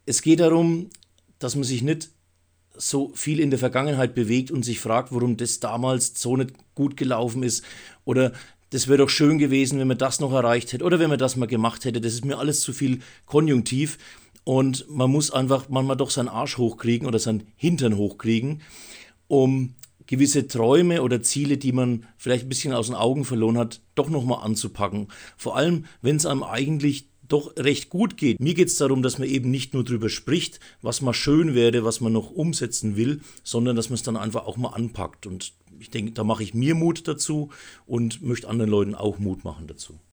Es geht darum, dass man sich nicht so viel in der Vergangenheit bewegt und sich fragt, warum das damals so nicht gut gelaufen ist oder das wäre doch schön gewesen, wenn man das noch erreicht hätte oder wenn man das mal gemacht hätte. Das ist mir alles zu viel Konjunktiv und man muss einfach manchmal doch seinen Arsch hochkriegen oder seinen Hintern hochkriegen, um gewisse Träume oder Ziele, die man vielleicht ein bisschen aus den Augen verloren hat, doch nochmal anzupacken. Vor allem, wenn es einem eigentlich doch recht gut geht. Mir geht es darum, dass man eben nicht nur drüber spricht, was mal schön wäre, was man noch umsetzen will, sondern dass man es dann einfach auch mal anpackt. Und ich denke, da mache ich mir Mut dazu und möchte anderen Leuten auch Mut machen dazu.